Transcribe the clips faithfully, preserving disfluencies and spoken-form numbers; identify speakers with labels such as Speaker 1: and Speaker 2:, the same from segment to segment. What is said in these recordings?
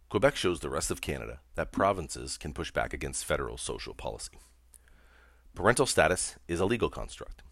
Speaker 1: Quebec shows the rest of Canada that provinces can push back against federal social policy. Parental status is a legal construct.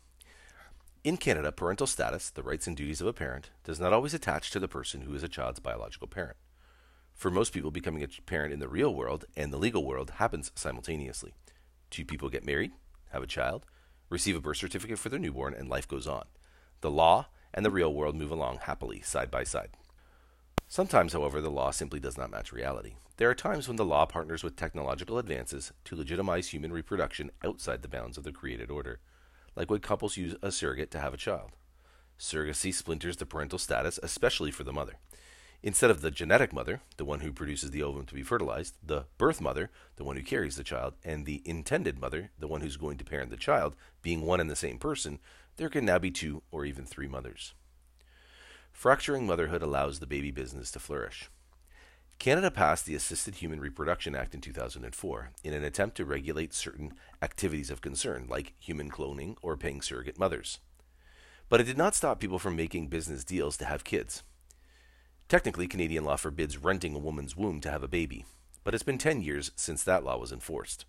Speaker 1: In Canada, parental status, the rights and duties of a parent, does not always attach to the person who is a child's biological parent. For most people, becoming a parent in the real world and the legal world happens simultaneously. Two people get married, have a child, receive a birth certificate for their newborn, and life goes on. The law and the real world move along happily, side by side. Sometimes, however, the law simply does not match reality. There are times when the law partners with technological advances to legitimize human reproduction outside the bounds of the created order, like when couples use a surrogate to have a child. Surrogacy splinters the parental status, especially for the mother. Instead of the genetic mother, the one who produces the ovum to be fertilized, the birth mother, the one who carries the child, and the intended mother, the one who's going to parent the child, being one and the same person, there can now be two or even three mothers. Fracturing motherhood allows the baby business to flourish. Canada passed the Assisted Human Reproduction Act in two thousand four in an attempt to regulate certain activities of concern, like human cloning or paying surrogate mothers. But it did not stop people from making business deals to have kids. Technically, Canadian law forbids renting a woman's womb to have a baby, but it's been ten years since that law was enforced.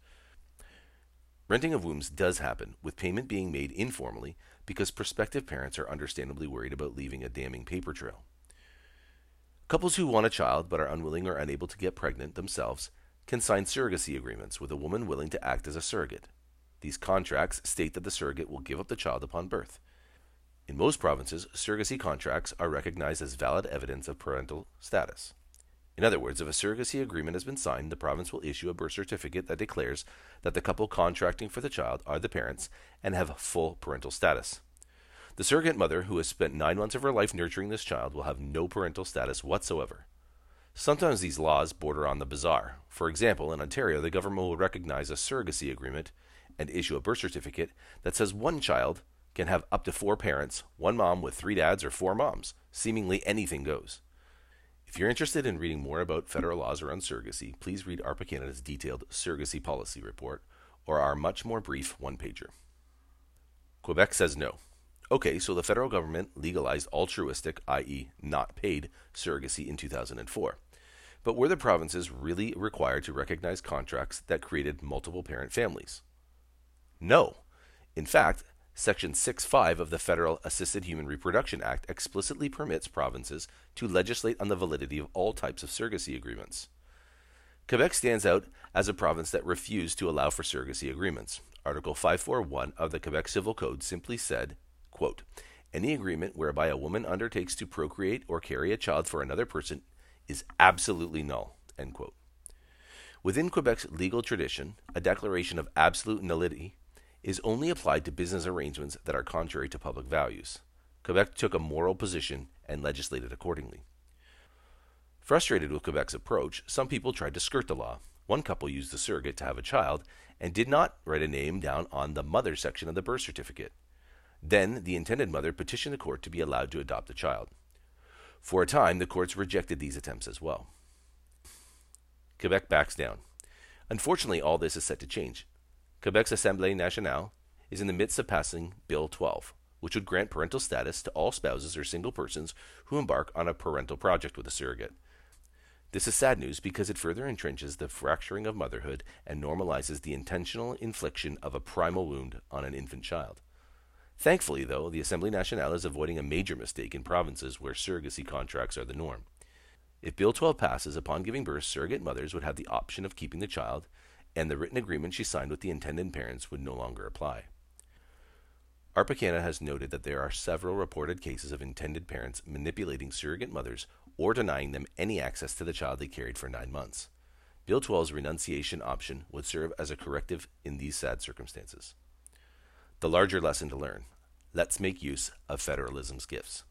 Speaker 1: Renting of wombs does happen, with payment being made informally because prospective parents are understandably worried about leaving a damning paper trail. Couples who want a child but are unwilling or unable to get pregnant themselves can sign surrogacy agreements with a woman willing to act as a surrogate. These contracts state that the surrogate will give up the child upon birth. In most provinces, surrogacy contracts are recognized as valid evidence of parental status. In other words, if a surrogacy agreement has been signed, the province will issue a birth certificate that declares that the couple contracting for the child are the parents and have full parental status. The surrogate mother, who has spent nine months of her life nurturing this child, will have no parental status whatsoever. Sometimes these laws border on the bizarre. For example, in Ontario, the government will recognize a surrogacy agreement and issue a birth certificate that says one child can have up to four parents, one mom with three dads or four moms. Seemingly anything goes. If you're interested in reading more about federal laws around surrogacy, please read ARPA Canada's detailed surrogacy policy report or our much more brief one-pager. Quebec says no. Okay, so the federal government legalized altruistic, that is not paid, surrogacy in two thousand four. But were the provinces really required to recognize contracts that created multiple parent families? No. In fact, Section six point five of the Federal Assisted Human Reproduction Act explicitly permits provinces to legislate on the validity of all types of surrogacy agreements. Quebec stands out as a province that refused to allow for surrogacy agreements. Article five forty-one of the Quebec Civil Code simply said, quote, "Any agreement whereby a woman undertakes to procreate or carry a child for another person is absolutely null," end quote. Within Quebec's legal tradition, a declaration of absolute nullity is only applied to business arrangements that are contrary to public values. Quebec took a moral position and legislated accordingly. Frustrated with Quebec's approach, some people tried to skirt the law. One couple used a surrogate to have a child and did not write a name down on the mother section of the birth certificate. Then, the intended mother petitioned the court to be allowed to adopt the child. For a time, the courts rejected these attempts as well. Quebec backs down. Unfortunately, all this is set to change. Quebec's Assemblée Nationale is in the midst of passing Bill twelve, which would grant parental status to all spouses or single persons who embark on a parental project with a surrogate. This is sad news because it further entrenches the fracturing of motherhood and normalizes the intentional infliction of a primal wound on an infant child. Thankfully, though, the Assemblée Nationale is avoiding a major mistake in provinces where surrogacy contracts are the norm. If Bill twelve passes, upon giving birth, surrogate mothers would have the option of keeping the child, and the written agreement she signed with the intended parents would no longer apply. ARPA Canada has noted that there are several reported cases of intended parents manipulating surrogate mothers or denying them any access to the child they carried for nine months. Bill twelve's renunciation option would serve as a corrective in these sad circumstances. The larger lesson to learn: let's make use of federalism's gifts.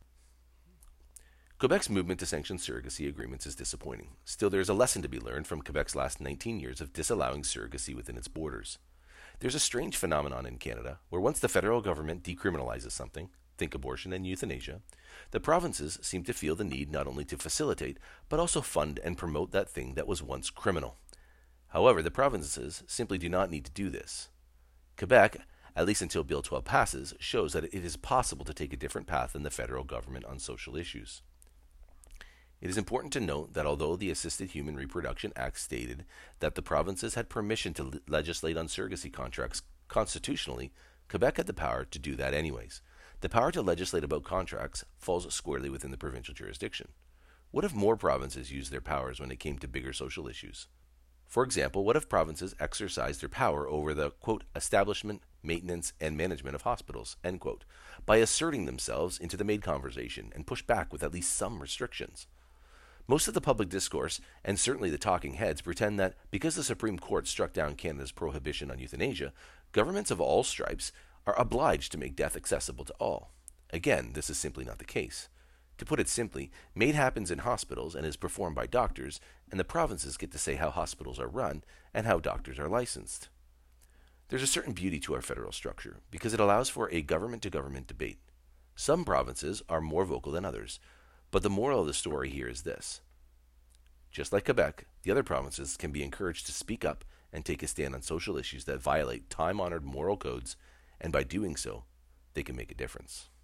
Speaker 1: Quebec's movement to sanction surrogacy agreements is disappointing. Still, there is a lesson to be learned from Quebec's last nineteen years of disallowing surrogacy within its borders. There's a strange phenomenon in Canada where once the federal government decriminalizes something, think abortion and euthanasia, the provinces seem to feel the need not only to facilitate, but also fund and promote that thing that was once criminal. However, the provinces simply do not need to do this. Quebec, at least until Bill twelve passes, shows that it is possible to take a different path than the federal government on social issues. It is important to note that although the Assisted Human Reproduction Act stated that the provinces had permission to le- legislate on surrogacy contracts constitutionally, Quebec had the power to do that anyways. The power to legislate about contracts falls squarely within the provincial jurisdiction. What if more provinces used their powers when it came to bigger social issues? For example, what if provinces exercised their power over the, quote, establishment, maintenance, and management of hospitals, end quote, by asserting themselves into the MAID conversation and pushed back with at least some restrictions? Most of the public discourse, and certainly the talking heads, pretend that because the Supreme Court struck down Canada's prohibition on euthanasia, governments of all stripes are obliged to make death accessible to all. Again, this is simply not the case. To put it simply, MAID happens in hospitals and is performed by doctors, and the provinces get to say how hospitals are run and how doctors are licensed. There's a certain beauty to our federal structure because it allows for a government-to-government debate. Some provinces are more vocal than others, but the moral of the story here is this. Just like Quebec, the other provinces can be encouraged to speak up and take a stand on social issues that violate time-honored moral codes, and by doing so, they can make a difference.